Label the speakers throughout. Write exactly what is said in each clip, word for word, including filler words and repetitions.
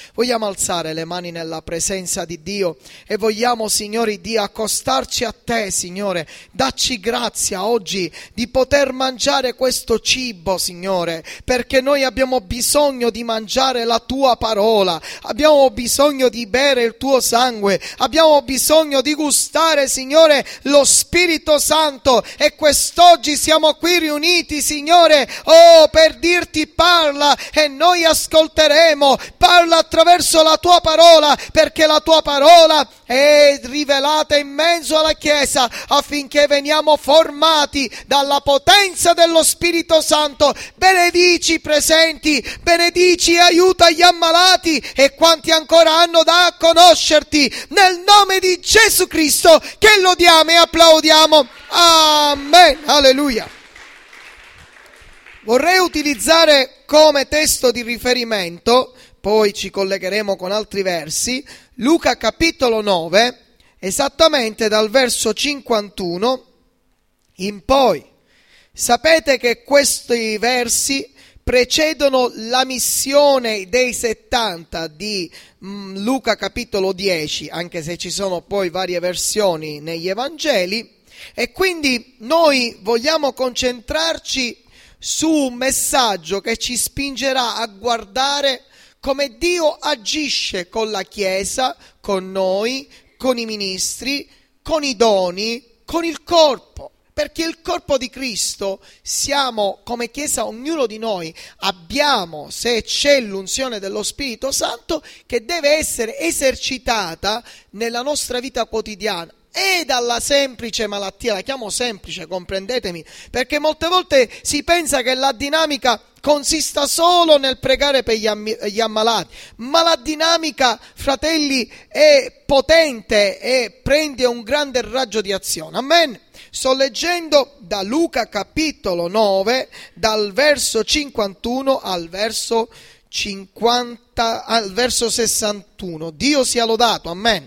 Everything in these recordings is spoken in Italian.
Speaker 1: Vogliamo alzare le mani nella presenza di Dio e vogliamo, Signore Dio, accostarci a Te, Signore. Dacci grazia oggi di poter mangiare questo cibo, Signore, perché noi abbiamo bisogno di mangiare la Tua parola, abbiamo bisogno di bere il Tuo sangue, abbiamo bisogno di gustare, Signore, lo Spirito Santo, e quest'oggi siamo qui riuniti, Signore, oh, per dirti parla e noi ascolteremo. Parla attraverso la Tua parola, perché la Tua parola è rivelata in mezzo alla Chiesa affinché veniamo formati dalla potenza dello Spirito Santo. Benedici i presenti, benedici e aiuta gli ammalati e quanti ancora hanno da conoscerti, nel nome di Gesù Cristo, che lodiamo e applaudiamo. Amen. Alleluia. Vorrei utilizzare come testo di riferimento, poi ci collegheremo con altri versi, Luca capitolo nove, esattamente dal verso cinquantuno in poi. Sapete che questi versi precedono la missione dei settanta di mh, Luca capitolo dieci, anche se ci sono poi varie versioni negli Evangeli, e quindi noi vogliamo concentrarci su un messaggio che ci spingerà a guardare come Dio agisce con la Chiesa, con noi, con i ministri, con i doni, con il corpo. Perché il corpo di Cristo siamo come Chiesa, ognuno di noi abbiamo, se c'è l'unzione dello Spirito Santo, che deve essere esercitata nella nostra vita quotidiana. E dalla semplice malattia, la chiamo semplice, comprendetemi, perché molte volte si pensa che la dinamica consista solo nel pregare per gli, am- gli ammalati, ma la dinamica, fratelli, è potente e prende un grande raggio di azione. Amen. Sto leggendo da Luca capitolo nove, dal verso cinquantuno al verso cinquanta, al verso sessantuno. Dio sia lodato. Amen.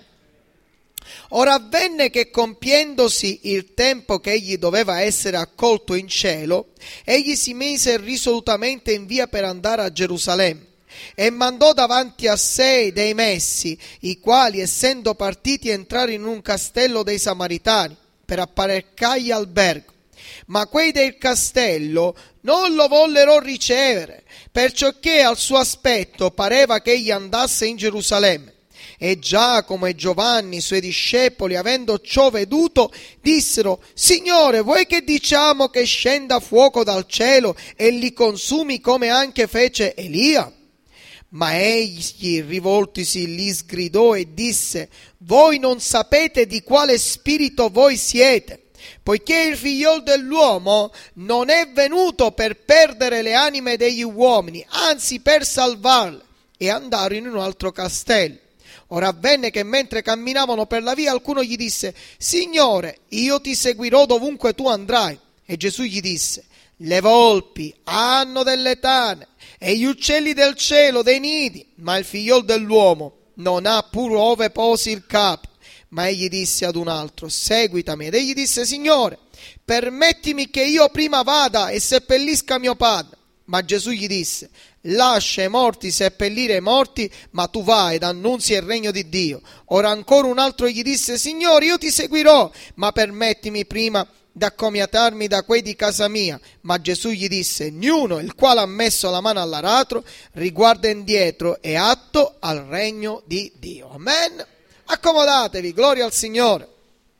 Speaker 1: Ora avvenne che, compiendosi il tempo che egli doveva essere accolto in cielo, egli si mise risolutamente in via per andare a Gerusalemme, e mandò davanti a sé dei messi, i quali, essendo partiti, entrarono in un castello dei Samaritani per apparecchiargli albergo. Ma quei del castello non lo vollero ricevere, perciò che al suo aspetto pareva che egli andasse in Gerusalemme. E Giacomo e Giovanni, suoi discepoli, avendo ciò veduto, dissero: Signore, vuoi che diciamo che scenda fuoco dal cielo e li consumi come anche fece Elia? Ma egli, rivoltisi, li sgridò e disse: Voi non sapete di quale spirito voi siete, poiché il figliol dell'uomo non è venuto per perdere le anime degli uomini, anzi per salvarle. E andarono in un altro castello. Ora avvenne che mentre camminavano per la via, qualcuno gli disse: Signore, io ti seguirò dovunque tu andrai. E Gesù gli disse: Le volpi hanno delle tane e gli uccelli del cielo dei nidi, ma il figliol dell'uomo non ha pur ove posi il capo. Ma egli disse ad un altro: Seguitami. Ed egli disse: Signore, permettimi che io prima vada e seppellisca mio padre. Ma Gesù gli disse: Lascia i morti seppellire i morti, ma tu vai ed annunzi il regno di Dio. Ora ancora un altro gli disse: Signore, io ti seguirò, ma permettimi prima di accomiatarmi da quei di casa mia. Ma Gesù gli disse: Niuno, il quale ha messo la mano all'aratro, riguarda indietro, è atto al regno di Dio. Amen. Accomodatevi, gloria al Signore.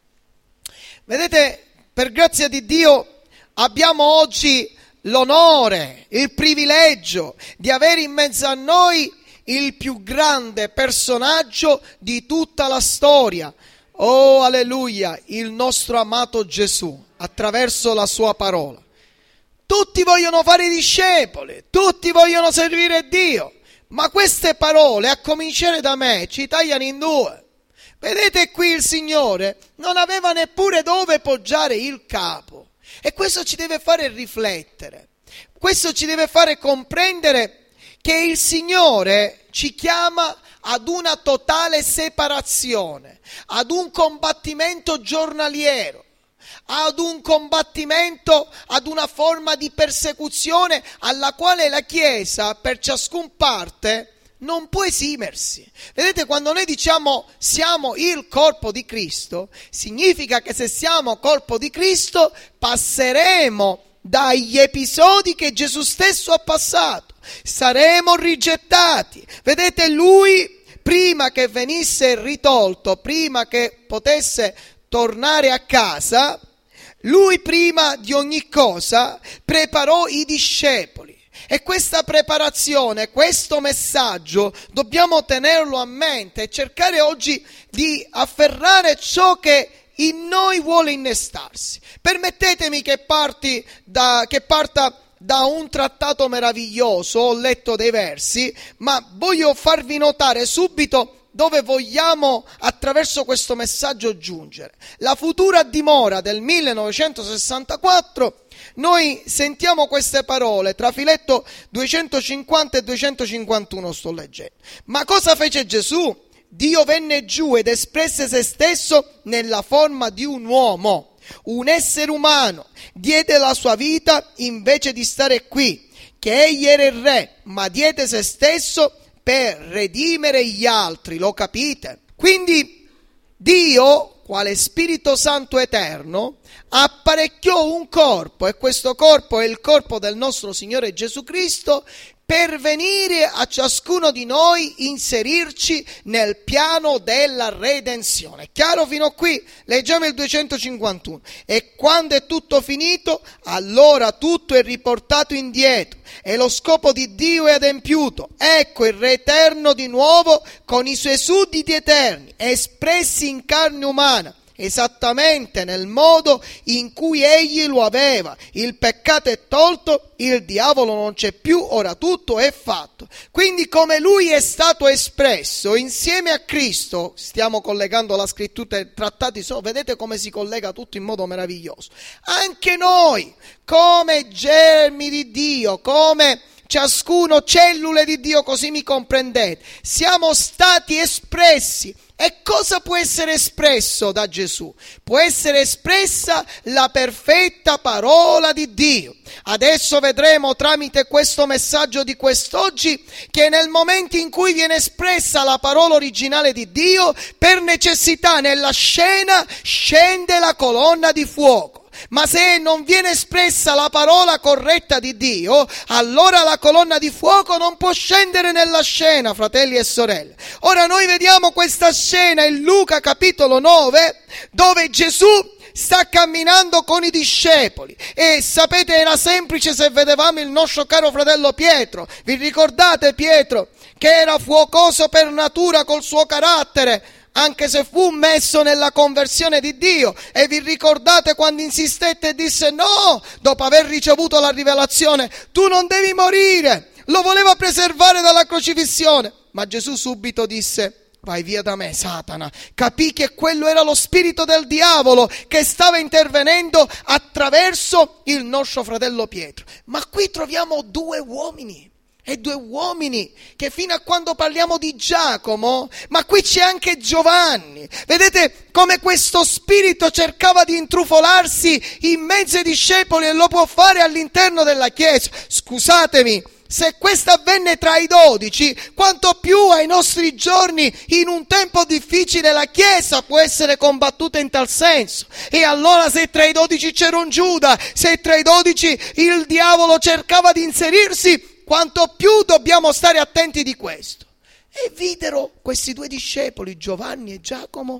Speaker 1: Vedete, per grazia di Dio abbiamo oggi l'onore, il privilegio di avere in mezzo a noi il più grande personaggio di tutta la storia. Oh, alleluia, il nostro amato Gesù, attraverso la sua parola. Tutti vogliono fare i discepoli, tutti vogliono servire Dio, ma queste parole, a cominciare da me, ci tagliano in due. Vedete, qui il Signore non aveva neppure dove poggiare il capo. E questo ci deve fare riflettere, questo ci deve fare comprendere che il Signore ci chiama ad una totale separazione, ad un combattimento giornaliero, ad un combattimento, ad una forma di persecuzione alla quale la Chiesa, per ciascun parte, non può esimersi. Vedete, quando noi diciamo siamo il corpo di Cristo, significa che se siamo corpo di Cristo passeremo dagli episodi che Gesù stesso ha passato, saremo rigettati. Vedete, lui prima che venisse ritolto, prima che potesse tornare a casa, lui prima di ogni cosa preparò i discepoli. E questa preparazione, questo messaggio, dobbiamo tenerlo a mente e cercare oggi di afferrare ciò che in noi vuole innestarsi. Permettetemi che, parti da, che parta da un trattato meraviglioso, ho letto dei versi, ma voglio farvi notare subito dove vogliamo attraverso questo messaggio giungere. La futura dimora del millenovecentosessantaquattro, noi sentiamo queste parole, trafiletto duecentocinquanta e duecentocinquantuno sto leggendo. Ma cosa fece Gesù? Dio venne giù ed espresse se stesso nella forma di un uomo, un essere umano, diede la sua vita invece di stare qui, che egli era il re, ma diede se stesso per redimere gli altri, lo capite? Quindi Dio, quale Spirito Santo eterno, apparecchiò un corpo, e questo corpo è il corpo del nostro Signore Gesù Cristo, per venire a ciascuno di noi inserirci nel piano della redenzione. Chiaro fino qui? Leggiamo il duecentocinquantuno. E quando è tutto finito, allora tutto è riportato indietro e lo scopo di Dio è adempiuto. Ecco il Re eterno di nuovo con i suoi sudditi eterni, espressi in carne umana, esattamente nel modo in cui egli lo aveva. Il peccato è tolto, il diavolo non c'è più, ora tutto è fatto. Quindi come lui è stato espresso insieme a Cristo, stiamo collegando la scrittura e trattati, so, vedete come si collega tutto in modo meraviglioso. Anche noi, come germi di Dio, come ciascuno cellule di Dio, così mi comprendete, siamo stati espressi. E cosa può essere espresso da Gesù? Può essere espressa la perfetta parola di Dio. Adesso vedremo tramite questo messaggio di quest'oggi che nel momento in cui viene espressa la parola originale di Dio, per necessità nella scena scende la colonna di fuoco. Ma se non viene espressa la parola corretta di Dio, allora la colonna di fuoco non può scendere nella scena, fratelli e sorelle. Ora noi vediamo questa scena in Luca capitolo nove, dove Gesù sta camminando con i discepoli e sapete, era semplice se vedevamo il nostro caro fratello Pietro. Vi ricordate Pietro che era fuocoso per natura col suo carattere, anche se fu messo nella conversione di Dio? E vi ricordate quando insistette e disse no, dopo aver ricevuto la rivelazione, tu non devi morire, lo voleva preservare dalla crocifissione, ma Gesù subito disse vai via da me Satana. Capì che quello era lo spirito del diavolo che stava intervenendo attraverso il nostro fratello Pietro. Ma qui troviamo due uomini. E due uomini che fino a quando parliamo di Giacomo, ma qui c'è anche Giovanni. Vedete come questo spirito cercava di intrufolarsi in mezzo ai discepoli e lo può fare all'interno della Chiesa. Scusatemi, se questo avvenne tra i dodici, quanto più ai nostri giorni, in un tempo difficile, la Chiesa può essere combattuta in tal senso. E allora se tra i dodici c'era un Giuda, se tra i dodici il diavolo cercava di inserirsi, quanto più dobbiamo stare attenti di questo. E videro questi due discepoli, Giovanni e Giacomo,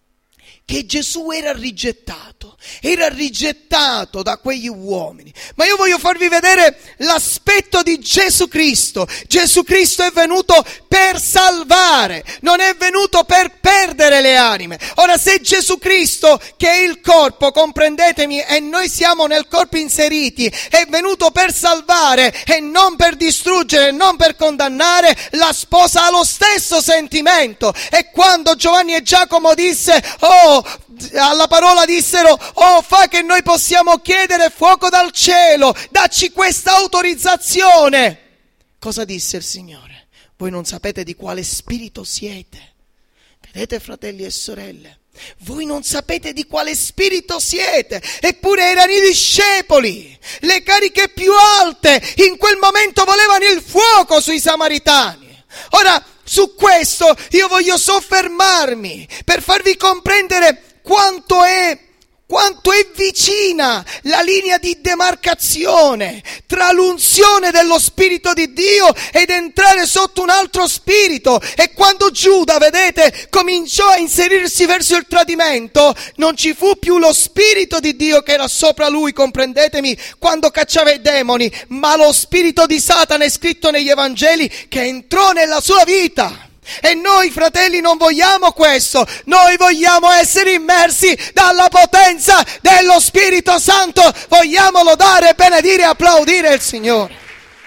Speaker 1: che Gesù era rigettato, era rigettato da quegli uomini. Ma io voglio farvi vedere l'aspetto di Gesù Cristo. Gesù Cristo è venuto per salvare, non è venuto per perdere le anime. Ora, se Gesù Cristo, che è il corpo, comprendetemi, e noi siamo nel corpo inseriti, è venuto per salvare e non per distruggere, non per condannare, la sposa ha lo stesso sentimento. E quando Giovanni e Giacomo disse, oh, alla parola dissero, oh, fa che noi possiamo chiedere fuoco dal cielo, dacci questa autorizzazione. Cosa disse il Signore? Voi non sapete di quale spirito siete. Vedete, fratelli e sorelle, voi non sapete di quale spirito siete. Eppure erano i discepoli, le cariche più alte in quel momento volevano il fuoco sui samaritani. Ora, su questo io voglio soffermarmi per farvi comprendere quanto è, quanto è vicina la linea di demarcazione tra l'unzione dello Spirito di Dio ed entrare sotto un altro spirito. E quando Giuda, vedete, cominciò a inserirsi verso il tradimento, non ci fu più lo Spirito di Dio che era sopra lui, comprendetemi, quando cacciava i demoni, ma lo spirito di Satana è scritto negli Evangeli che entrò nella sua vita. E noi, fratelli, non vogliamo questo. Noi vogliamo essere immersi dalla potenza dello Spirito Santo. Vogliamo lodare, benedire e applaudire il Signore.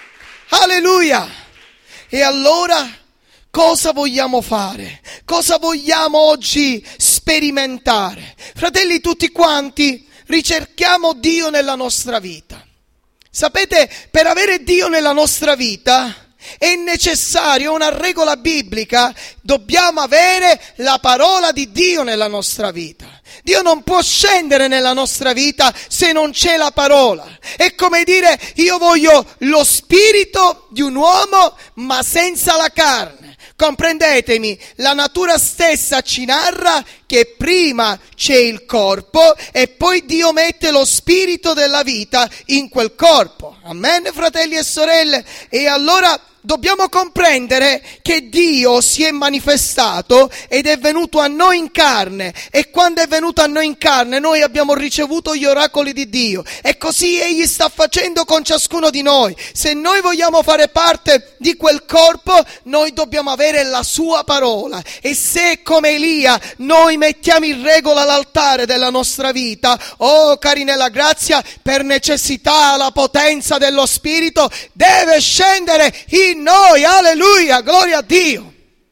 Speaker 1: Alleluia. E allora cosa vogliamo fare? Cosa vogliamo oggi sperimentare? Fratelli, tutti quanti ricerchiamo Dio nella nostra vita. Sapete, per avere Dio nella nostra vita è necessario, una regola biblica, dobbiamo avere la parola di Dio nella nostra vita. Dio non può scendere nella nostra vita se non c'è la parola. È come dire: io voglio lo spirito di un uomo ma senza la carne. Comprendetemi, la natura stessa ci narra che prima c'è il corpo e poi Dio mette lo spirito della vita in quel corpo. Amen, fratelli e sorelle? E allora dobbiamo comprendere che Dio si è manifestato ed è venuto a noi in carne, e quando è venuto a noi in carne noi abbiamo ricevuto gli oracoli di Dio, e così Egli sta facendo con ciascuno di noi. Se noi vogliamo fare parte di quel corpo, noi dobbiamo avere la sua parola, e se come Elia noi mettiamo in regola l'altare della nostra vita, oh cari nella grazia, per necessità la potenza dello Spirito deve scendere in noi, alleluia, gloria a Dio.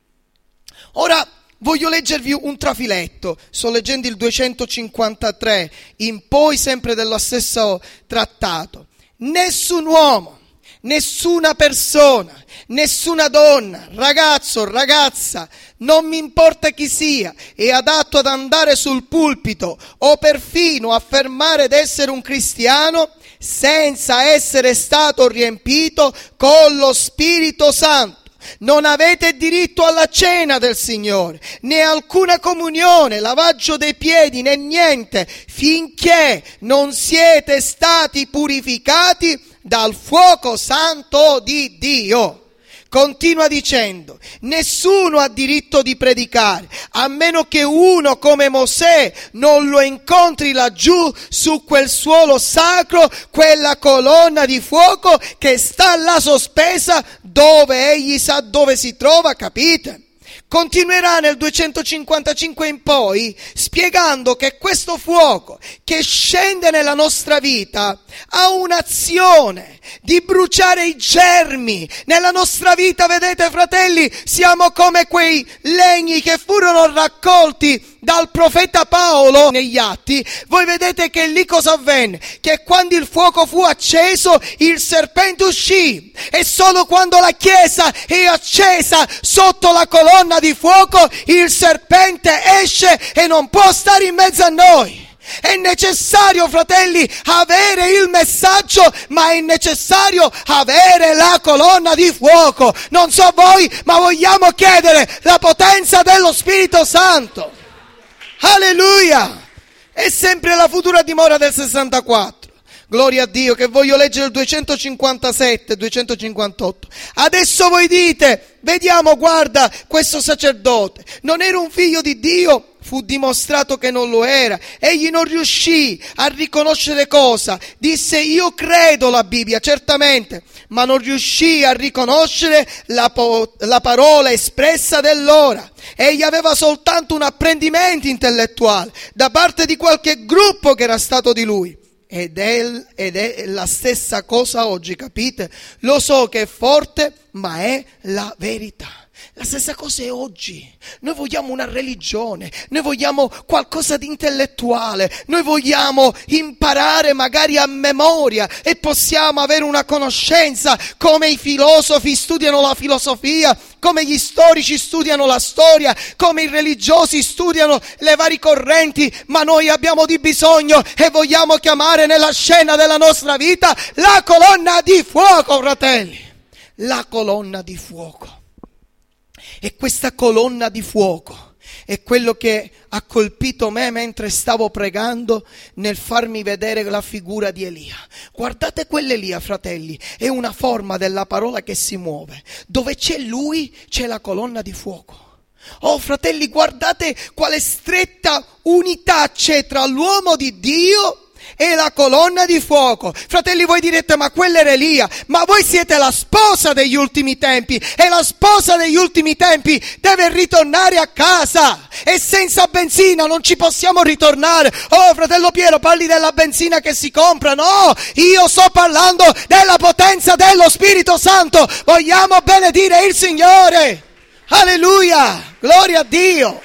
Speaker 1: Ora voglio leggervi un trafiletto, sto leggendo il duecentocinquantatré in poi, sempre dello stesso trattato. Nessun uomo, nessuna persona, nessuna donna, ragazzo, ragazza, non mi importa chi sia, è adatto ad andare sul pulpito o perfino affermare d'essere un cristiano senza essere stato riempito con lo Spirito Santo. Non avete diritto alla cena del Signore, né alcuna comunione, lavaggio dei piedi, né niente, finché non siete stati purificati dal fuoco santo di Dio. Continua dicendo: nessuno ha diritto di predicare, a meno che uno come Mosè non lo incontri laggiù su quel suolo sacro, quella colonna di fuoco che sta là sospesa, dove egli sa dove si trova, capite? Continuerà nel duecentocinquantacinque in poi spiegando che questo fuoco che scende nella nostra vita ha un'azione di bruciare i germi nella nostra vita. Vedete, fratelli, siamo come quei legni che furono raccolti dal profeta Paolo negli Atti. Voi vedete che lì cosa avvenne? Che quando il fuoco fu acceso, il serpente uscì, e solo quando la chiesa è accesa sotto la colonna di fuoco, il serpente esce e non può stare in mezzo a noi. È necessario, fratelli, avere il messaggio, ma è necessario avere la colonna di fuoco. Non so voi, ma vogliamo chiedere la potenza dello Spirito Santo. Alleluia! È sempre la futura dimora del sessantaquattro. Gloria a Dio, che voglio leggere il duecentocinquantasette, duecentocinquantotto. Adesso voi dite: vediamo, guarda, questo sacerdote non era un figlio di Dio? Fu dimostrato che non lo era. Egli non riuscì a riconoscere cosa? Disse: io credo la Bibbia, certamente, ma non riuscì a riconoscere la, po- la parola espressa dell'ora. Egli aveva soltanto un apprendimento intellettuale da parte di qualche gruppo che era stato di lui. Ed è, ed è la stessa cosa oggi, capite? Lo so che è forte, ma è la verità. La stessa cosa è oggi. Noi vogliamo una religione, noi vogliamo qualcosa di intellettuale, noi vogliamo imparare magari a memoria e possiamo avere una conoscenza come i filosofi studiano la filosofia, come gli storici studiano la storia, come i religiosi studiano le varie correnti, ma noi abbiamo di bisogno e vogliamo chiamare nella scena della nostra vita la colonna di fuoco, fratelli, la colonna di fuoco. E questa colonna di fuoco è quello che ha colpito me mentre stavo pregando nel farmi vedere la figura di Elia. Guardate quell'Elia, fratelli, è una forma della parola che si muove. Dove c'è lui, c'è la colonna di fuoco. Oh, fratelli, guardate quale stretta unità c'è tra l'uomo di Dio e la colonna di fuoco. Fratelli, voi direte, ma quella era Elia. Ma voi siete la sposa degli ultimi tempi, e la sposa degli ultimi tempi deve ritornare a casa, e senza benzina non ci possiamo ritornare. Oh, fratello Piero, parli della benzina che si compra? No, io sto parlando della potenza dello Spirito Santo. Vogliamo benedire il Signore. Alleluia, gloria a Dio.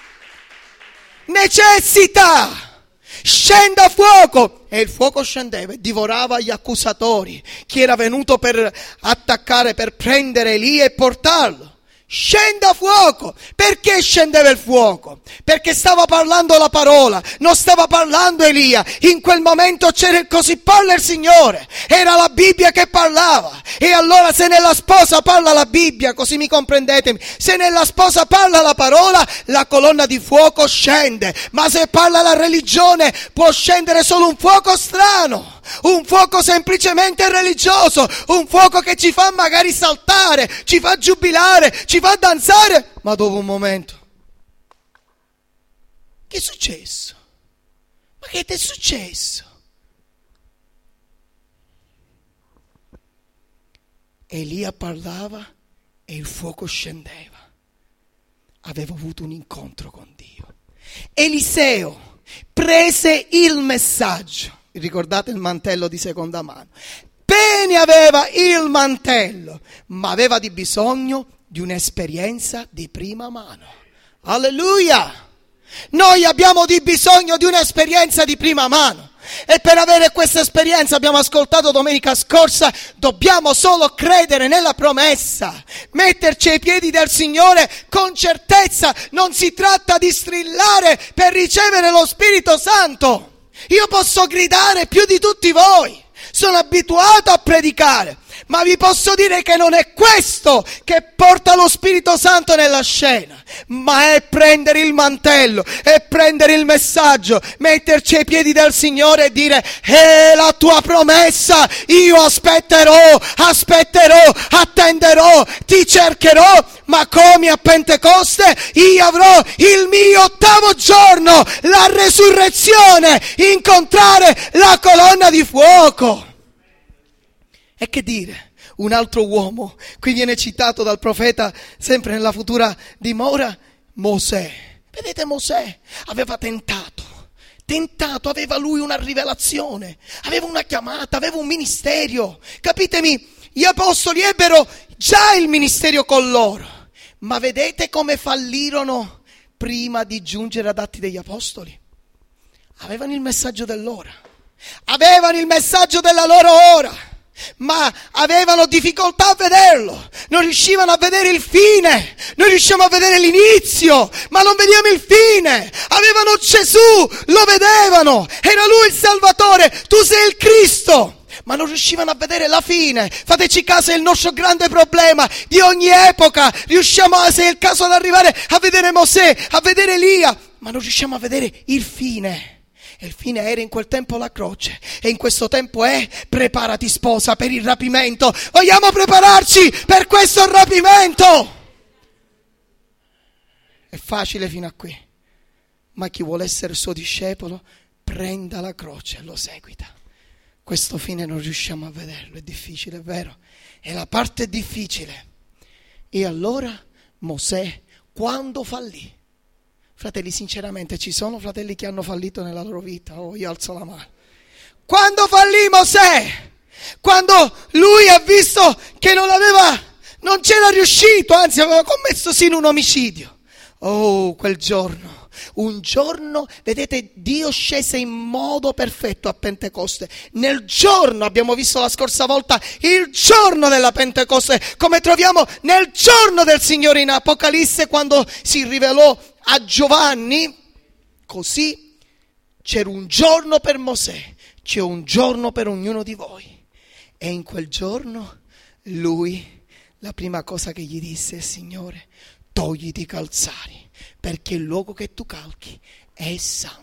Speaker 1: Necessità. Scenda fuoco! E il fuoco scendeva e divorava gli accusatori, chi era venuto per attaccare, per prendere Elia e portarlo. Scenda fuoco! Perché scendeva il fuoco? Perché stava parlando la parola, non stava parlando Elia. In quel momento c'era il così parla il Signore, era la Bibbia che parlava. E allora se nella sposa parla la Bibbia, così mi comprendete, se nella sposa parla la parola, la colonna di fuoco scende. Ma se parla la religione, può scendere solo un fuoco strano, un fuoco semplicemente religioso, un fuoco che ci fa magari saltare, ci fa giubilare, ci fa danzare, ma dopo un momento, che è successo? Ma che ti è successo? Elia parlava e il fuoco scendeva. Aveva avuto un incontro con Dio. Eliseo prese il messaggio. Ricordate il mantello di seconda mano? Bene, aveva il mantello, ma aveva di bisogno di un'esperienza di prima mano. Alleluia! Noi abbiamo di bisogno di un'esperienza di prima mano. E per avere questa esperienza, abbiamo ascoltato domenica scorsa, dobbiamo solo credere nella promessa, metterci ai piedi del Signore con certezza. Non si tratta di strillare per ricevere lo Spirito Santo. Io posso gridare più di tutti voi, sono abituato a predicare, ma vi posso dire che non è questo che porta lo Spirito Santo nella scena, ma è prendere il mantello, è prendere il messaggio, metterci ai piedi del Signore e dire: è la tua promessa, io aspetterò, aspetterò, attenderò, ti cercherò, ma come a Pentecoste io avrò il mio ottavo giorno, la resurrezione, incontrare la colonna di fuoco. E che dire, un altro uomo, qui viene citato dal profeta, sempre nella futura dimora, Mosè. Vedete, Mosè aveva tentato, tentato, aveva lui una rivelazione, aveva una chiamata, aveva un ministero. Capitemi, gli apostoli ebbero già il ministero con loro, ma vedete come fallirono prima di giungere ad Atti degli Apostoli? Avevano il messaggio dell'ora, avevano il messaggio della loro ora, ma avevano difficoltà a vederlo, non riuscivano a vedere il fine, non riusciamo a vedere l'inizio, ma non vediamo il fine. Avevano Gesù, lo vedevano, era lui il Salvatore, tu sei il Cristo, ma non riuscivano a vedere la fine. Fateci caso, è il nostro grande problema di ogni epoca. Riusciamo, se è il caso, ad arrivare a vedere Mosè, a vedere Elia, ma non riusciamo a vedere il fine. E il fine era in quel tempo la croce, e in questo tempo è: preparati sposa per il rapimento. Vogliamo prepararci per questo rapimento? È facile fino a qui, ma chi vuole essere suo discepolo prenda la croce e lo seguita. Questo fine non riusciamo a vederlo, è difficile, è vero? È la parte difficile. E allora Mosè, quando fallì, fratelli, sinceramente, ci sono fratelli che hanno fallito nella loro vita? Oh, io alzo la mano. Quando fallì Mosè? Quando lui ha visto che non aveva, non c'era riuscito, anzi aveva commesso sino un omicidio. Oh, quel giorno, un giorno, vedete, Dio scese in modo perfetto a Pentecoste. Nel giorno, abbiamo visto la scorsa volta, il giorno della Pentecoste, come troviamo nel giorno del Signore in Apocalisse, quando si rivelò a Giovanni. Così c'era un giorno per Mosè, c'è un giorno per ognuno di voi. E in quel giorno lui, la prima cosa che gli disse è: Signore, togliti i calzari, perché il luogo che tu calchi è santo.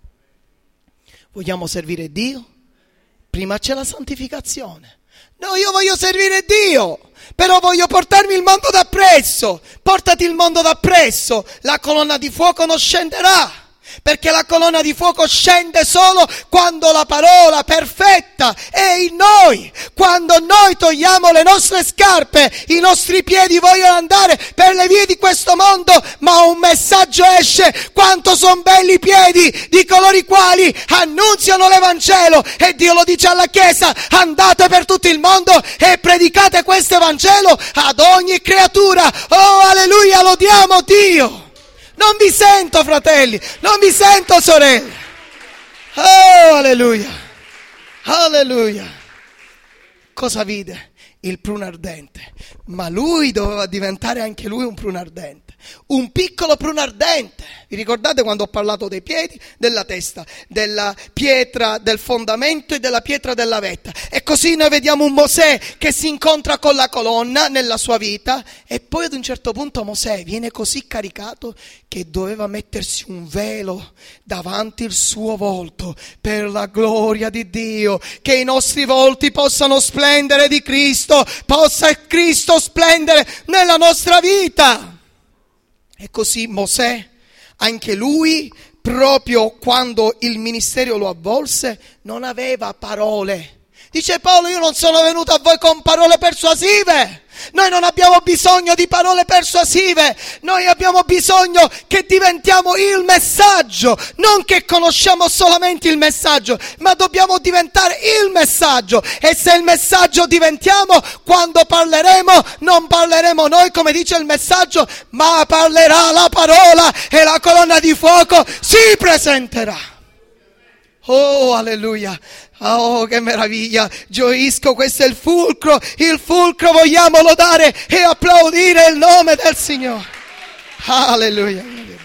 Speaker 1: Vogliamo servire Dio? Prima c'è la santificazione. No, io voglio servire Dio, però voglio portarmi il mondo d'appresso. Portati il mondo d'appresso, la colonna di fuoco non scenderà. Perché la colonna di fuoco scende solo quando la parola perfetta è in noi. Quando noi togliamo le nostre scarpe, i nostri piedi vogliono andare per le vie di questo mondo, ma un messaggio esce: quanto sono belli i piedi di coloro i quali annunziano l'Evangelo. E Dio lo dice alla Chiesa: andate per tutto il mondo e predicate questo Evangelo ad ogni creatura. Oh, alleluia, lodiamo Dio. Non vi sento, fratelli, non vi sento, sorelle. Oh, alleluia, alleluia. Cosa vide? Il pruno ardente. Ma lui doveva diventare anche lui un pruno ardente, un piccolo pruno ardente. Vi ricordate quando ho parlato dei piedi, della testa, della pietra del fondamento e della pietra della vetta? E così noi vediamo un Mosè che si incontra con la colonna nella sua vita, e poi ad un certo punto Mosè viene così caricato che doveva mettersi un velo davanti il suo volto per la gloria di Dio, che i nostri volti possano splendere di Cristo, possa Cristo splendere nella nostra vita. E così Mosè, anche lui, proprio quando il ministero lo avvolse, non aveva parole. Dice Paolo: io non sono venuto a voi con parole persuasive. Noi non abbiamo bisogno di parole persuasive, noi abbiamo bisogno che diventiamo il messaggio, non che conosciamo solamente il messaggio, ma dobbiamo diventare il messaggio. E se il messaggio diventiamo, quando parleremo, non parleremo noi come dice il messaggio, ma parlerà la parola e la colonna di fuoco si presenterà. Oh, alleluia. Oh, che meraviglia. Gioisco, questo è il fulcro. Il fulcro vogliamo lodare e applaudire il nome del Signore. Alleluia.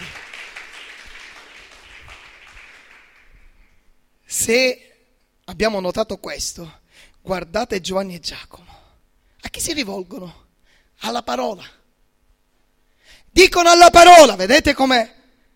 Speaker 1: Se abbiamo notato questo, guardate Giovanni e Giacomo. A chi si rivolgono? Alla parola. Dicono alla parola. Vedete com'è?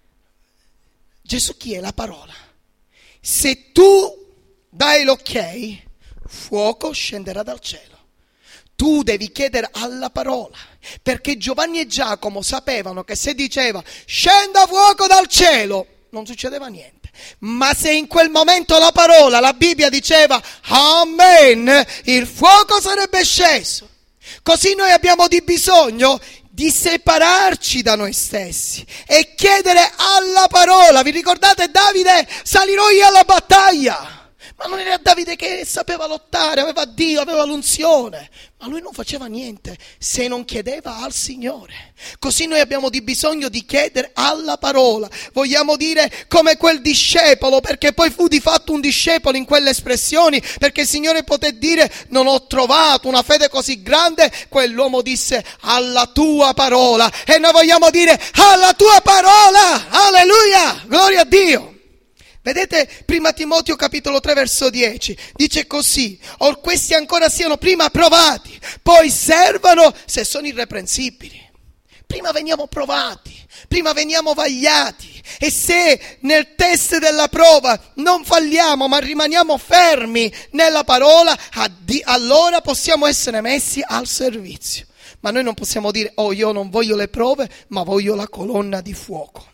Speaker 1: Gesù chi è? La parola. Se tu dai l'ok, fuoco scenderà dal cielo. Tu devi chiedere alla parola, perché Giovanni e Giacomo sapevano che se diceva scenda fuoco dal cielo, non succedeva niente. Ma se in quel momento la parola, la Bibbia diceva amen, il fuoco sarebbe sceso. Così noi abbiamo di bisogno di separarci da noi stessi e chiedere alla parola. Vi ricordate Davide? Salirò io alla battaglia. Ma non era Davide che sapeva lottare, aveva Dio, aveva l'unzione, ma lui non faceva niente se non chiedeva al Signore. Così noi abbiamo di bisogno di chiedere alla parola. Vogliamo dire come quel discepolo, perché poi fu di fatto un discepolo in quelle espressioni, perché il Signore poté dire non ho trovato una fede così grande. Quell'uomo disse alla tua parola, e noi vogliamo dire alla tua parola. Alleluia, gloria a Dio. Vedete, prima Timoteo capitolo tre verso dieci, dice così: or questi ancora siano prima provati, poi servano se sono irreprensibili. Prima veniamo provati, prima veniamo vagliati, e se nel test della prova non falliamo ma rimaniamo fermi nella parola, allora possiamo essere messi al servizio. Ma noi non possiamo dire oh io non voglio le prove ma voglio la colonna di fuoco.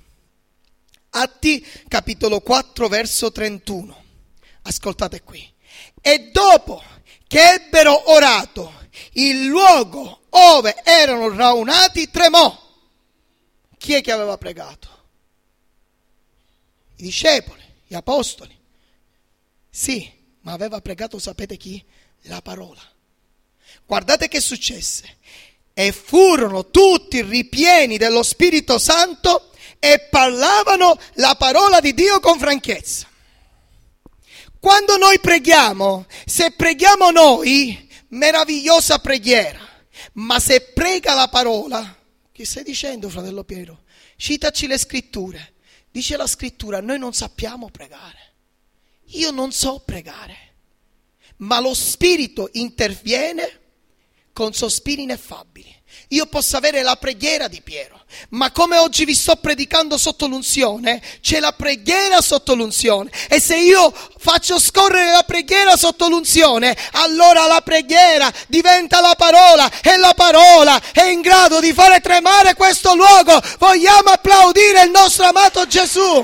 Speaker 1: Atti capitolo quattro verso trentuno, ascoltate qui. E dopo che ebbero orato, il luogo ove erano raunati tremò. Chi è che aveva pregato? I discepoli, gli apostoli. Sì, ma aveva pregato, sapete chi? La parola. Guardate che successe. E furono tutti ripieni dello Spirito Santo e parlavano la parola di Dio con franchezza. Quando noi preghiamo, se preghiamo noi, meravigliosa preghiera, ma se prega la parola, che stai dicendo, fratello Piero? Citaci le scritture. Dice la scrittura, noi non sappiamo pregare. Io non so pregare, ma lo Spirito interviene con sospiri ineffabili. io posso avere la preghiera di Piero, ma come oggi vi sto predicando sotto l'unzione, c'è la preghiera sotto l'unzione, e se io faccio scorrere la preghiera sotto l'unzione, allora la preghiera diventa la parola, e la parola è in grado di fare tremare questo luogo. Vogliamo applaudire il nostro amato Gesù?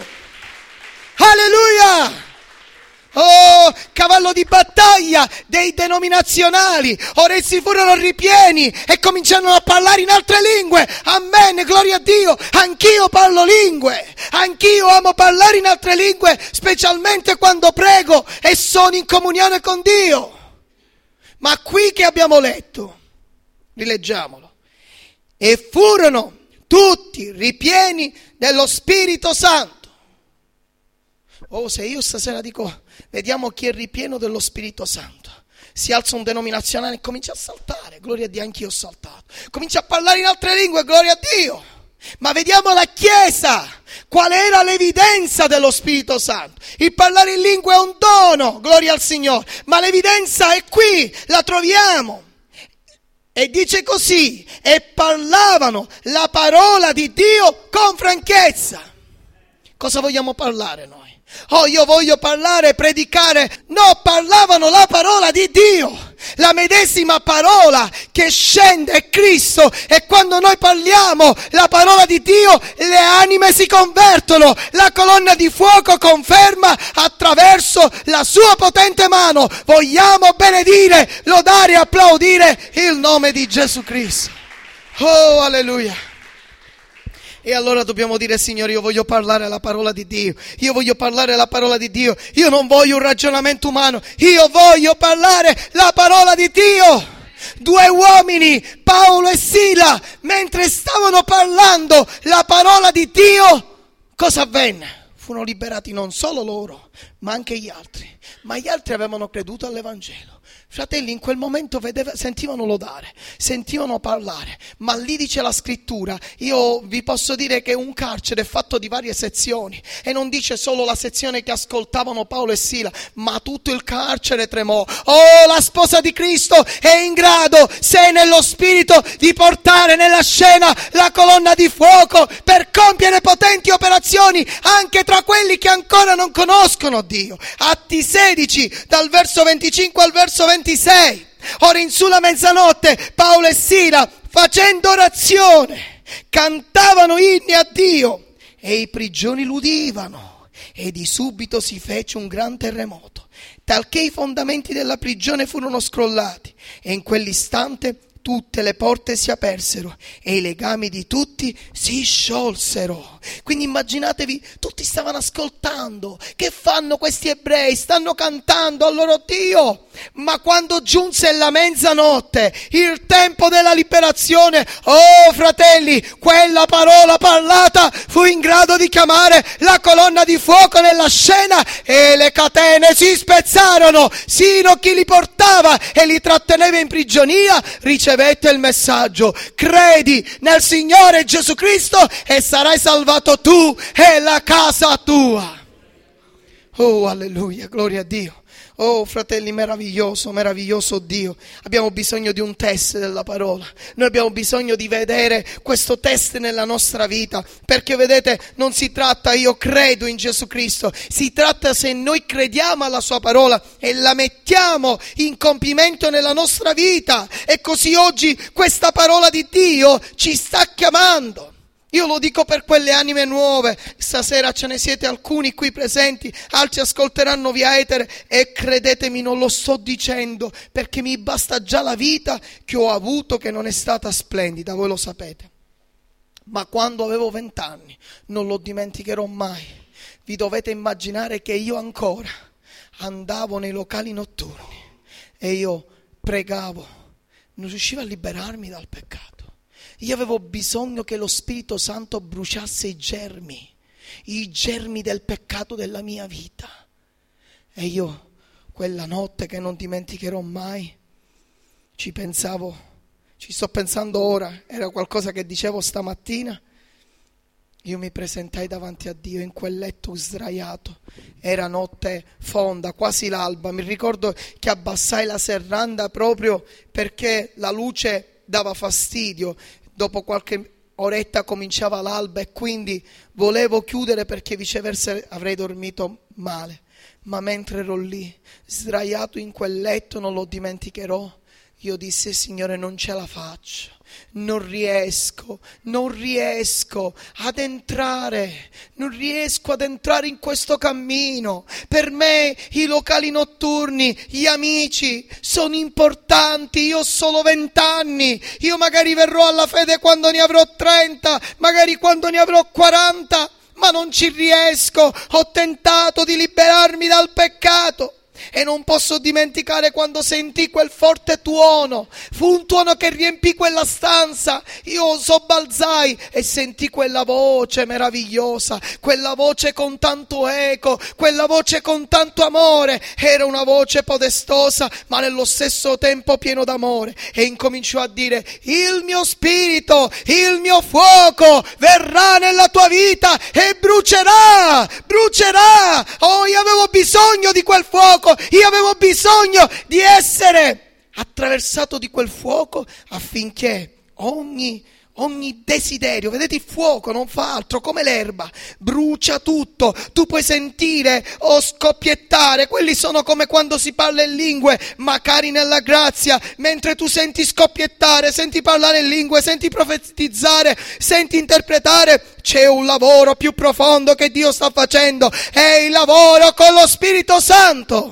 Speaker 1: Alleluia! Oh, cavallo di battaglia dei denominazionali. Ora essi furono ripieni e cominciarono a parlare in altre lingue. Amen, gloria a Dio. Anch'io parlo lingue. Anch'io amo parlare in altre lingue, specialmente quando prego e sono in comunione con Dio. Ma qui che abbiamo letto, rileggiamolo. E furono tutti ripieni dello Spirito Santo. Oh, se io stasera dico, vediamo chi è ripieno dello Spirito Santo, si alza un denominazionale e comincia a saltare, gloria a Dio, anch'io ho saltato, comincia a parlare in altre lingue, gloria a Dio. Ma vediamo la Chiesa, qual era l'evidenza dello Spirito Santo. Il parlare in lingue è un dono, gloria al Signore, ma l'evidenza è qui, la troviamo. E dice così: e parlavano la parola di Dio con franchezza. Cosa vogliamo parlare noi? Oh, io voglio parlare, predicare. No, parlavano la parola di Dio, la medesima parola che scende è Cristo, e quando noi parliamo la parola di Dio, le anime si convertono, la colonna di fuoco conferma attraverso la sua potente mano. Vogliamo benedire, lodare e applaudire il nome di Gesù Cristo. Oh, alleluia. E allora dobbiamo dire: Signore, io voglio parlare la parola di Dio, io voglio parlare la parola di Dio, io non voglio un ragionamento umano, io voglio parlare la parola di Dio. Due uomini, Paolo e Sila, mentre stavano parlando la parola di Dio, cosa avvenne? Furono liberati non solo loro, ma anche gli altri. Ma gli altri avevano creduto all'Evangelo. Fratelli, in quel momento vedeva, sentivano lodare, sentivano parlare, ma lì dice la scrittura, io vi posso dire che un carcere è fatto di varie sezioni, e non dice solo la sezione che ascoltavano Paolo e Sila, ma tutto il carcere tremò. Oh, la sposa di Cristo è in grado, se è nello Spirito, di portare nella scena la colonna di fuoco per compiere potenti operazioni anche tra quelli che ancora non conoscono Dio. Atti sedici, dal verso venticinque al verso ventisei. Ora in sulla mezzanotte Paolo e Sila, facendo orazione, cantavano inni a Dio, e i prigioni l'udivano, e di subito si fece un gran terremoto, talché i fondamenti della prigione furono scrollati, e in quell'istante tutte le porte si apersero e i legami di tutti si sciolsero. Quindi immaginatevi, tutti stavano ascoltando. Che fanno questi ebrei? Stanno cantando al loro Dio. Ma quando giunse la mezzanotte, il tempo della liberazione, oh fratelli, quella parola parlata fu in grado di chiamare la colonna di fuoco nella scena, e le catene si spezzarono, sino chi li portava e li tratteneva in prigionia ricevette il messaggio: credi nel Signore Gesù Cristo e sarai salvato tu e la casa tua. Oh, alleluia, gloria a Dio. Oh fratelli, meraviglioso, meraviglioso Dio. Abbiamo bisogno di un test della parola. Noi abbiamo bisogno di vedere questo test nella nostra vita, perché vedete, non si tratta io credo in Gesù Cristo, si tratta se noi crediamo alla sua parola e la mettiamo in compimento nella nostra vita. E così oggi questa parola di Dio ci sta chiamando. Io lo dico per quelle anime nuove, stasera ce ne siete alcuni qui presenti, altri ascolteranno via etere, e credetemi, non lo sto dicendo perché mi basta già la vita che ho avuto, che non è stata splendida, voi lo sapete. Ma quando avevo vent'anni, non lo dimenticherò mai, vi dovete immaginare che io ancora andavo nei locali notturni e io pregavo, non riuscivo a liberarmi dal peccato. Io avevo bisogno che lo Spirito Santo bruciasse i germi, i germi del peccato della mia vita. E io, quella notte che non dimenticherò mai, ci pensavo, ci sto pensando ora, era qualcosa che dicevo stamattina. Io mi presentai davanti a Dio in quel letto sdraiato, era notte fonda, quasi l'alba. Mi ricordo che abbassai la serranda proprio perché la luce dava fastidio, dopo qualche oretta cominciava l'alba e quindi volevo chiudere perché viceversa avrei dormito male. Ma mentre ero lì, sdraiato in quel letto, non lo dimenticherò, io dissi: Signore, non ce la faccio, non riesco, non riesco ad entrare, non riesco ad entrare in questo cammino. Per me i locali notturni, gli amici sono importanti, io ho solo vent'anni, io magari verrò alla fede quando ne avrò trenta, magari quando ne avrò quaranta, ma non ci riesco, ho tentato di liberarmi dal peccato. E non posso dimenticare quando sentii quel forte tuono, fu un tuono che riempì quella stanza, io sobbalzai e sentii quella voce meravigliosa, quella voce con tanto eco, quella voce con tanto amore, era una voce podestosa ma nello stesso tempo pieno d'amore, e incominciò a dire: il mio spirito, il mio fuoco verrà nella tua vita e brucerà, brucerà. Oh, io avevo bisogno di quel fuoco, io avevo bisogno di essere attraversato di quel fuoco affinché ogni, ogni desiderio, vedete il fuoco non fa altro, come l'erba, brucia tutto, tu puoi sentire o scoppiettare, quelli sono come quando si parla in lingue, ma cari nella grazia, mentre tu senti scoppiettare, senti parlare in lingue, senti profetizzare, senti interpretare, c'è un lavoro più profondo che Dio sta facendo, è il lavoro con lo Spirito Santo.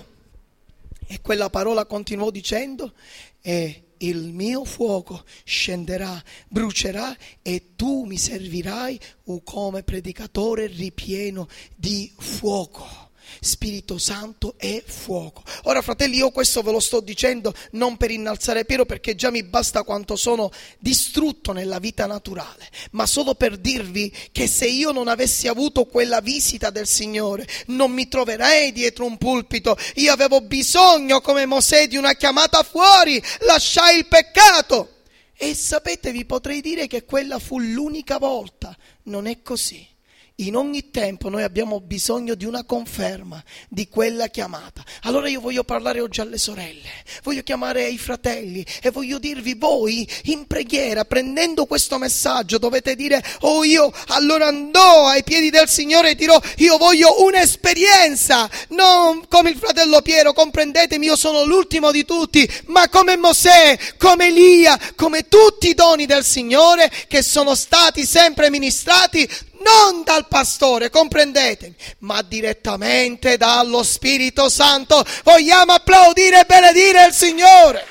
Speaker 1: E quella parola continuò dicendo: e il mio fuoco scenderà, brucerà e tu mi servirai come predicatore ripieno di fuoco. Spirito Santo è fuoco. Ora, fratelli, io questo ve lo sto dicendo non per innalzare Piero, perché già mi basta quanto sono distrutto nella vita naturale, ma solo per dirvi che se io non avessi avuto quella visita del Signore non mi troverei dietro un pulpito. Io avevo bisogno, come Mosè, di una chiamata fuori, lasciai il peccato. E sapete, vi potrei dire che quella fu l'unica volta. Non è così. In ogni tempo noi abbiamo bisogno di una conferma di quella chiamata. Allora io voglio parlare oggi alle sorelle, voglio chiamare i fratelli e voglio dirvi: voi in preghiera, prendendo questo messaggio, dovete dire: oh, io allora andò ai piedi del Signore e dirò: io voglio un'esperienza, non come il fratello Piero, comprendetemi, io sono l'ultimo di tutti, ma come Mosè, come Elia, come tutti i doni del Signore che sono stati sempre ministrati non dal pastore, comprendetemi, ma direttamente dallo Spirito Santo. Vogliamo applaudire e benedire il Signore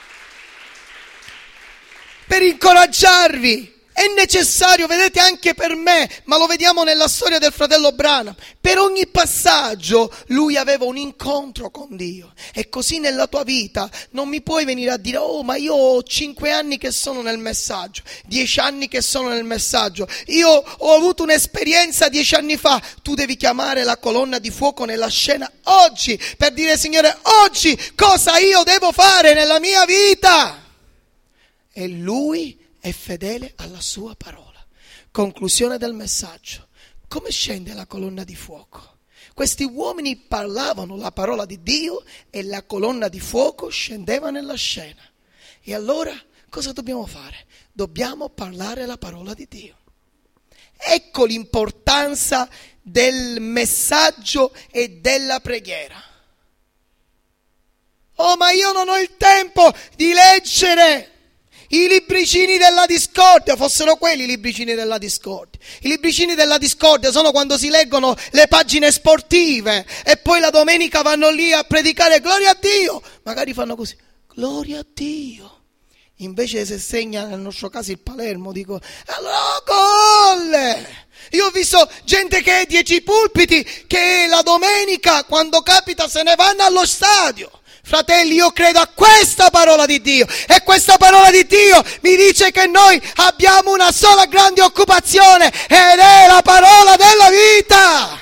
Speaker 1: per incoraggiarvi. È necessario, vedete, anche per me, ma lo vediamo nella storia del fratello Branham. Per ogni passaggio lui aveva un incontro con Dio. E così nella tua vita non mi puoi venire a dire: oh, ma io ho cinque anni che sono nel messaggio, dieci anni che sono nel messaggio, io ho avuto un'esperienza dieci anni fa. Tu devi chiamare la colonna di fuoco nella scena oggi per dire: Signore, oggi cosa io devo fare nella mia vita? E lui è fedele alla sua parola. Conclusione del messaggio: come scende la colonna di fuoco? Questi uomini parlavano la parola di Dio e la colonna di fuoco scendeva nella scena. E allora cosa dobbiamo fare? Dobbiamo parlare la parola di Dio. Ecco l'importanza del messaggio e della preghiera. Oh, ma io non ho il tempo di leggere i libricini della discordia. Fossero quelli i libricini della discordia. I libricini della discordia sono quando si leggono le pagine sportive e poi la domenica vanno lì a predicare gloria a Dio. Magari fanno così: gloria a Dio. Invece se segna, nel nostro caso il Palermo, dico: allora gol! Io ho visto gente che ha dieci pulpiti che la domenica, quando capita, se ne vanno allo stadio. Fratelli, io credo a questa parola di Dio e questa parola di Dio mi dice che noi abbiamo una sola grande occupazione ed è la parola della vita.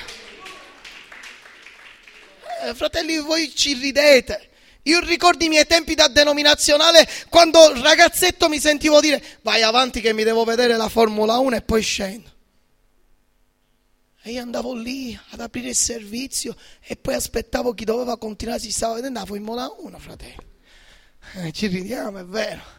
Speaker 1: Eh, fratelli, voi ci ridete. Io ricordo i miei tempi da denominazionale, quando ragazzetto mi sentivo dire: vai avanti che mi devo vedere la Formula uno e poi scendo. E io andavo lì ad aprire il servizio e poi aspettavo chi doveva continuare, si stava vedendo la Formula uno, fratello. Eh, ci ridiamo, è vero.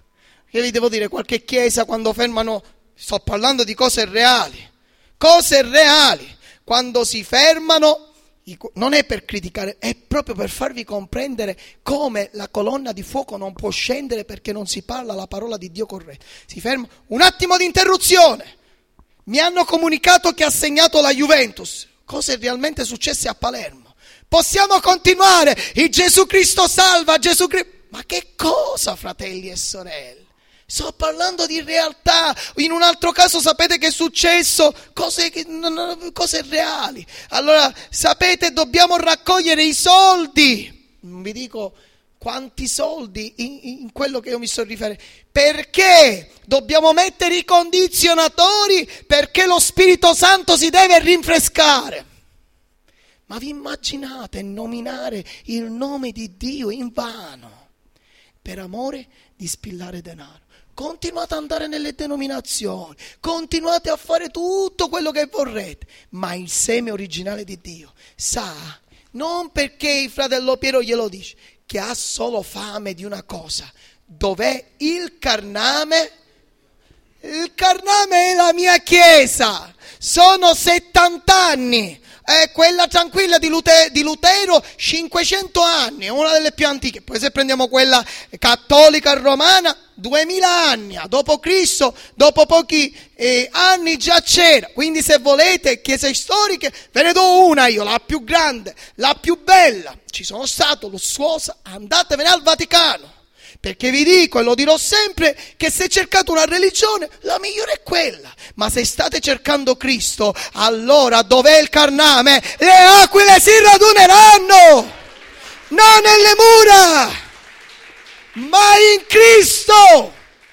Speaker 1: Che vi devo dire, qualche chiesa quando fermano, sto parlando di cose reali, cose reali, quando si fermano, non è per criticare, è proprio per farvi comprendere come la colonna di fuoco non può scendere perché non si parla la parola di Dio corretta. Si ferma, un attimo di interruzione, mi hanno comunicato che ha segnato la Juventus, cose realmente successe a Palermo, possiamo continuare, il Gesù Cristo salva, Gesù Cristo, ma che cosa, fratelli e sorelle? Sto parlando di realtà. In un altro caso sapete che è successo? Cose, che, cose reali. Allora sapete, dobbiamo raccogliere i soldi. Non vi dico quanti soldi in, in quello che io mi sto riferendo. Perché dobbiamo mettere i condizionatori? Perché lo Spirito Santo si deve rinfrescare. Ma vi immaginate nominare il nome di Dio in vano per amore di spillare denaro? Continuate ad andare nelle denominazioni, continuate a fare tutto quello che vorrete, ma il seme originale di Dio sa, non perché il fratello Piero glielo dice, che ha solo fame di una cosa. Dov'è il carname? Il carname è la mia chiesa, sono settanta anni. Eh, quella tranquilla di, Lute- di Lutero, cinquecento anni, è una delle più antiche. Poi se prendiamo quella cattolica romana, duemila anni, dopo Cristo, dopo pochi eh, anni già c'era. Quindi se volete chiese storiche, ve ne do una io, la più grande, la più bella. Ci sono stato, lussuosa, andatevene al Vaticano. Perché vi dico e lo dirò sempre che se cercate una religione la migliore è quella, ma se state cercando Cristo, allora dov'è il carname? Le aquile si raduneranno, non nelle mura, ma in Cristo.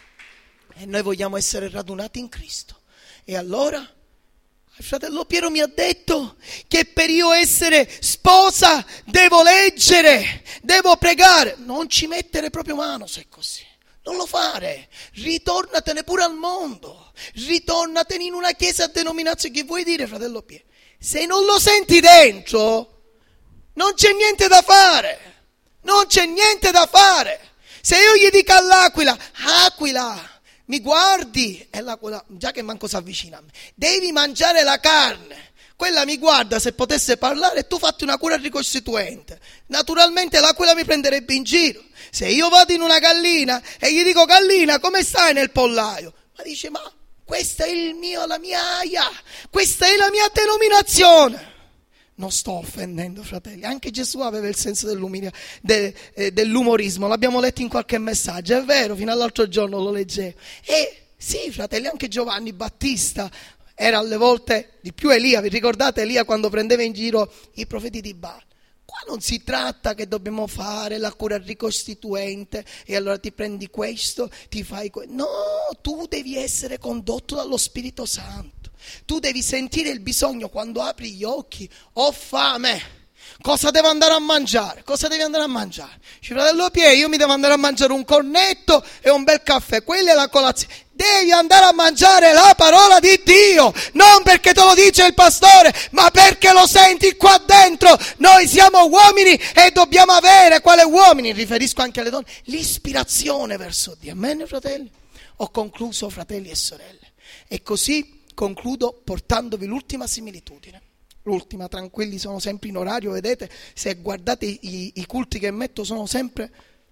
Speaker 1: E noi vogliamo essere radunati in Cristo. E allora il fratello Piero mi ha detto che per io essere sposa devo leggere, devo pregare. Non ci mettere proprio mano se è così. Non lo fare. Ritornatene pure al mondo. Ritornatene in una chiesa a denominazione. Che vuoi dire, fratello Piero? Se non lo senti dentro, non c'è niente da fare. Non c'è niente da fare. Se io gli dico all'aquila, aquila, mi guardi, e l'aquila, già che manco si avvicina a me, devi mangiare la carne. Quella mi guarda, se potesse parlare, e tu fatti una cura ricostituente. Naturalmente l'aquila mi prenderebbe in giro. Se io vado in una gallina e gli dico, gallina, come stai nel pollaio? Ma dice, ma questa è il mio, la mia aia, questa è la mia denominazione. Non sto offendendo, fratelli, anche Gesù aveva il senso de, eh, dell'umorismo, l'abbiamo letto in qualche messaggio, è vero, fino all'altro giorno lo leggevo. E sì, fratelli, anche Giovanni Battista era alle volte di più Elia, vi ricordate Elia quando prendeva in giro i profeti di Baal? Qua non si tratta che dobbiamo fare la cura ricostituente e allora ti prendi questo, ti fai questo. No, tu devi essere condotto dallo Spirito Santo. Tu devi sentire il bisogno quando apri gli occhi. Ho fame. Cosa devo andare a mangiare? Cosa devi andare a mangiare? Dice, fratello Piero, io mi devo andare a mangiare un cornetto e un bel caffè. Quella è la colazione. Devi andare a mangiare la parola di Dio, non perché te lo dice il pastore, ma perché lo senti qua dentro. Noi siamo uomini e dobbiamo avere, quale uomini? Riferisco anche alle donne, l'ispirazione verso Dio. Amen, fratelli? Ho concluso, fratelli e sorelle. E così concludo portandovi l'ultima similitudine. L'ultima, tranquilli, sono sempre in orario, vedete? Se guardate i, i culti che metto sono sempre,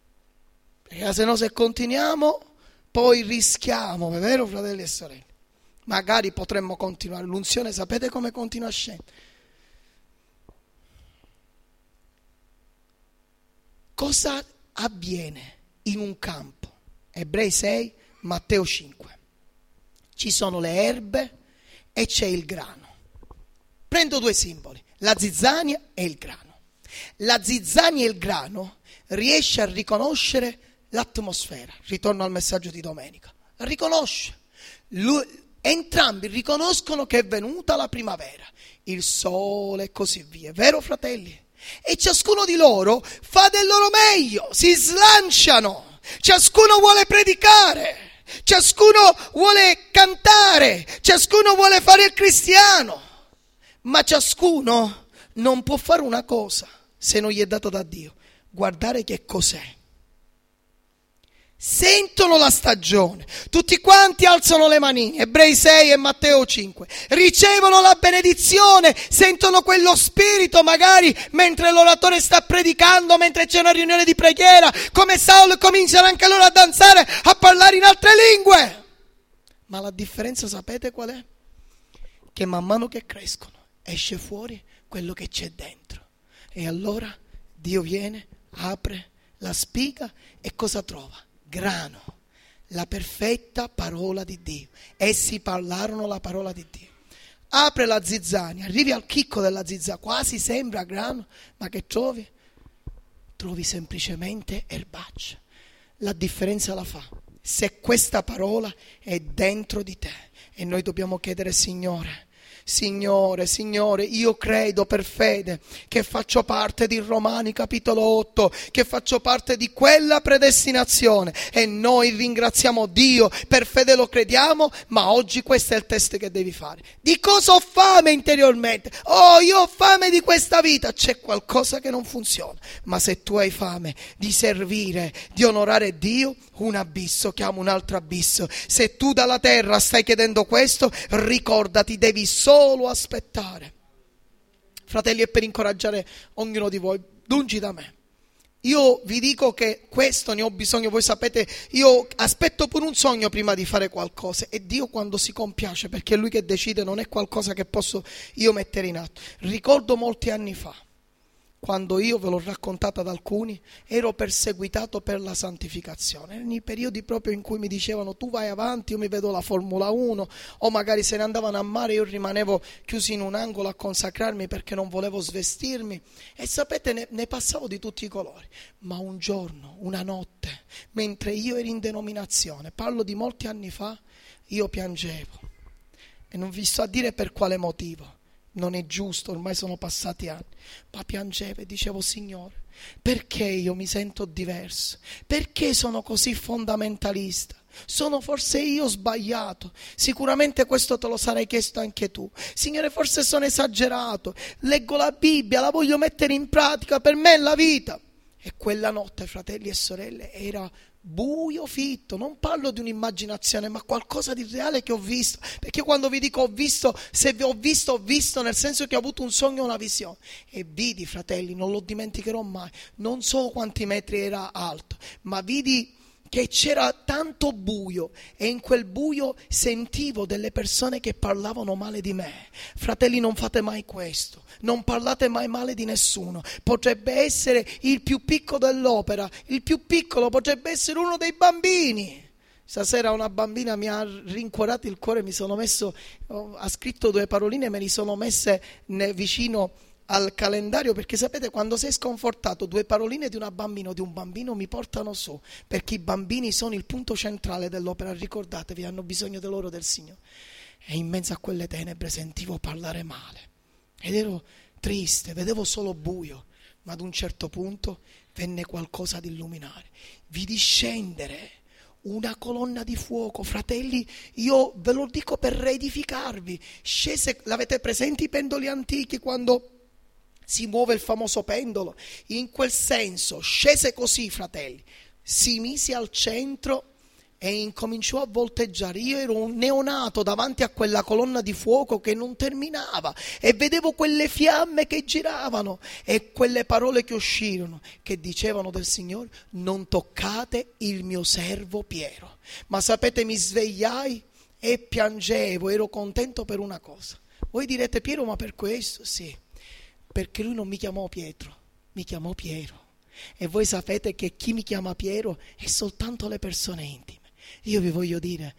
Speaker 1: perché se no se continuiamo poi rischiamo, è vero, fratelli e sorelle? Magari potremmo continuare, l'unzione sapete come continua a scendere? Cosa avviene in un campo? Ebrei sei, Matteo cinque. Ci sono le erbe e c'è il grano. Prendo due simboli, la zizzania e il grano. La zizzania e il grano riesce a riconoscere l'atmosfera. Ritorno al messaggio di domenica. Riconosce. Lui, entrambi riconoscono che è venuta la primavera, il sole e così via. Vero, fratelli? E ciascuno di loro fa del loro meglio, si slanciano. Ciascuno vuole predicare, ciascuno vuole cantare, ciascuno vuole fare il cristiano. Ma ciascuno non può fare una cosa se non gli è dato da Dio. Guardare che cos'è. sentono la stagione, tutti quanti alzano le manine, Ebrei sei e Matteo cinque, ricevono la benedizione, sentono quello spirito magari mentre l'oratore sta predicando, mentre c'è una riunione di preghiera, come Saulo, cominciano anche loro a danzare, a parlare in altre lingue. Ma la differenza sapete qual è? Che man mano che crescono esce fuori quello che c'è dentro, e allora Dio viene, apre la spiga e cosa trova? Grano, la perfetta parola di Dio. Essi parlarono la parola di Dio. Apre la zizzania, arrivi al chicco della zizzania, quasi sembra grano, ma che trovi? Trovi semplicemente erbaccia. La differenza la fa se questa parola è dentro di te, e noi dobbiamo chiedere: Signore, Signore, Signore, io credo per fede che faccio parte di Romani capitolo otto, che faccio parte di quella predestinazione, e noi ringraziamo Dio, per fede lo crediamo, ma oggi questo è il test che devi fare. Di cosa ho fame interiormente? Oh, io ho fame di questa vita. C'è qualcosa che non funziona, ma se tu hai fame di servire, di onorare Dio, un abisso chiama un altro abisso. Se tu dalla terra stai chiedendo questo, ricordati, devi solo solo aspettare. Fratelli, è per incoraggiare ognuno di voi, lungi da me. Io vi dico che questo ne ho bisogno. Voi sapete, io aspetto pure un sogno prima di fare qualcosa, e Dio quando si compiace, perché è Lui che decide, non è qualcosa che posso io mettere in atto. Ricordo molti anni fa, quando io, ve l'ho raccontata ad alcuni, ero perseguitato per la santificazione. Nei periodi proprio in cui mi dicevano: tu vai avanti, io mi vedo la Formula uno, o magari se ne andavano a mare, io rimanevo chiuso in un angolo a consacrarmi perché non volevo svestirmi. E sapete, ne, ne passavo di tutti i colori. Ma un giorno, una notte, mentre io ero in denominazione, parlo di molti anni fa, io piangevo. E non vi sto a dire per quale motivo. Non è giusto, ormai sono passati anni, ma piangevo e dicevo: Signore, perché io mi sento diverso? Perché sono così fondamentalista? Sono forse io sbagliato? Sicuramente questo te lo sarai chiesto anche tu. Signore, forse sono esagerato, leggo la Bibbia, la voglio mettere in pratica, per me è la vita. E quella notte, fratelli e sorelle, era buio fitto. Non parlo di un'immaginazione, ma qualcosa di reale che ho visto. Perché quando vi dico ho visto, se ho visto, ho visto nel senso che ho avuto un sogno o una visione. E vidi, fratelli, non lo dimenticherò mai, non so quanti metri era alto, ma vidi che c'era tanto buio, e in quel buio sentivo delle persone che parlavano male di me. Fratelli, non fate mai questo, non parlate mai male di nessuno. Potrebbe essere il più piccolo dell'opera, il più piccolo potrebbe essere uno dei bambini. Stasera una bambina mi ha rincuorato il cuore, mi sono messo, ha scritto due paroline, me li sono messe vicino al calendario, perché sapete, quando sei sconfortato, due paroline di una bambina o di un bambino mi portano su, perché i bambini sono il punto centrale dell'opera. Ricordatevi, hanno bisogno di loro, del Signore. E in mezzo a quelle tenebre sentivo parlare male ed ero triste, vedevo solo buio, ma ad un certo punto venne qualcosa ad illuminare, vidi scendere una colonna di fuoco. Fratelli, io ve lo dico per reedificarvi, scese, l'avete presenti i pendoli antichi quando si muove il famoso pendolo? In quel senso scese così, fratelli, si mise al centro e incominciò a volteggiare. Io ero un neonato davanti a quella colonna di fuoco che non terminava, e vedevo quelle fiamme che giravano e quelle parole che uscirono, che dicevano del Signore: non toccate il mio servo Piero. Ma sapete, mi svegliai e piangevo, ero contento per una cosa. Voi direte: Piero, ma per questo? Sì, perché lui non mi chiamò Pietro, mi chiamò Piero. E voi sapete che chi mi chiama Piero è soltanto le persone intime. Io vi voglio dire,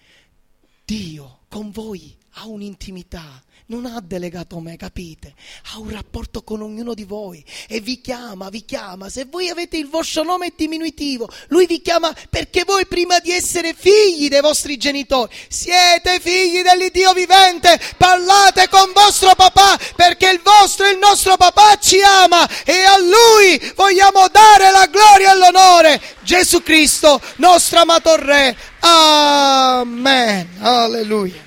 Speaker 1: Dio con voi ha un'intimità, non ha delegato me, capite? Ha un rapporto con ognuno di voi e vi chiama, vi chiama. Se voi avete il vostro nome diminutivo, Lui vi chiama perché voi, prima di essere figli dei vostri genitori, siete figli dell'Iddio vivente. Parlate con vostro papà, perché il vostro e il nostro papà ci ama, e a Lui vogliamo dare la gloria e l'onore. Gesù Cristo, nostro amato Re. Amen. Alleluia.